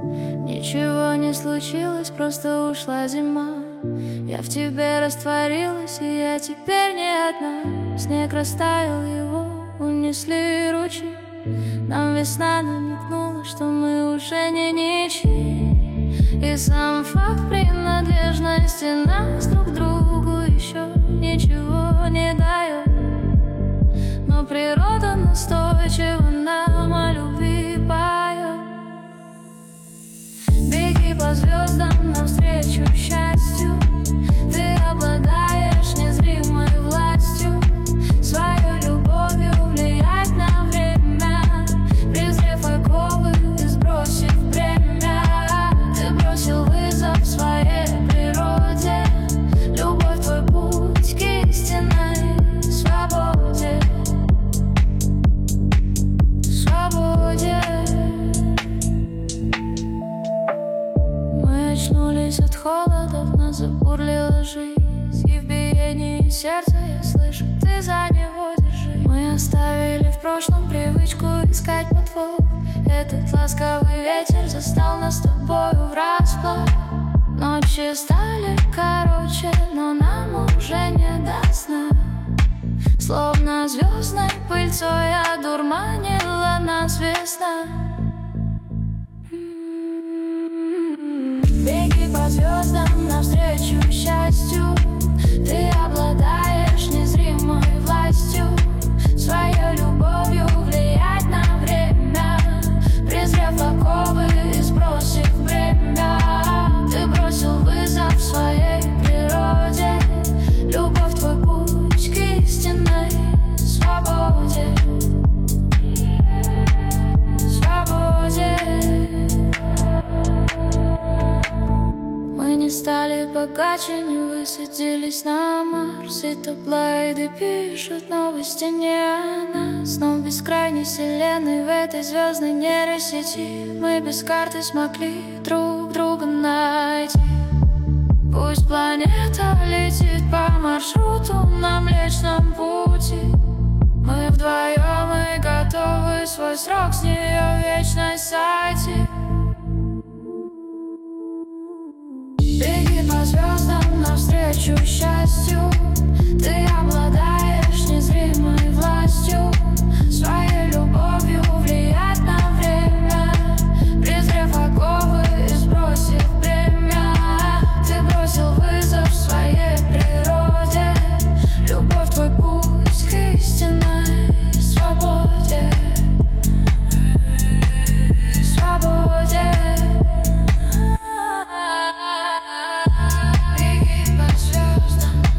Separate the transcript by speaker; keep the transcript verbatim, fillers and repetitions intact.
Speaker 1: Ничего не случилось, просто ушла зима. Я в тебе растворилась, и я теперь не одна. Снег растаял, его унесли ручьи. Нам весна намекнула, что мы уже не ничьи. И сам факт принадлежности нас друг к другу еще ничего не дает. Но природа настойчиво нам о любви поет. Беги по звездам навстречу счастью. Ты обладаешь незримой властью, своей любовью влиять на время, презрев оковы и сбросив бремя. Ты бросил вызов своей природе, любовь твой путь к истинной свободе. Свободе. Мы очнулись от холода, в нас забурлила жизнь. И в биении сердца я слышу, ты за него держи. Мы оставили в прошлом привычку искать подвох. Этот ласковый ветер застал нас с тобою врасплох. Ночи стали короче, но нам уже не до сна. Словно звездной пыльцой одурманила нас весна. Беги по звездам навстречу счастью. Ты обладаешь незримой властью, своей любовью влиять на время, презрев оковы и сбросив бремя. Ты бросил вызов своей природе, любовь твой путь к истинной свободе. Свободе. Мы не стали богаче, не высадились на Марс. И таблоиды пишут новости не о нас. Но в бескрайней вселенной, в этой звездной нейросети, мы без карты смогли друг друга найти. Пусть планета летит по маршруту на Млечном пути, мы вдвоем и готовы свой срок с нее вечность сойти. Беги по звездам навстречу счастью. Ты обладаешь незримой властью, своей любовью влиять на время, презрев оковы и сбросив бремя. Ты бросил вызов своей природе, любовь твой путь к истинной свободе. Свободе. Беги по звездам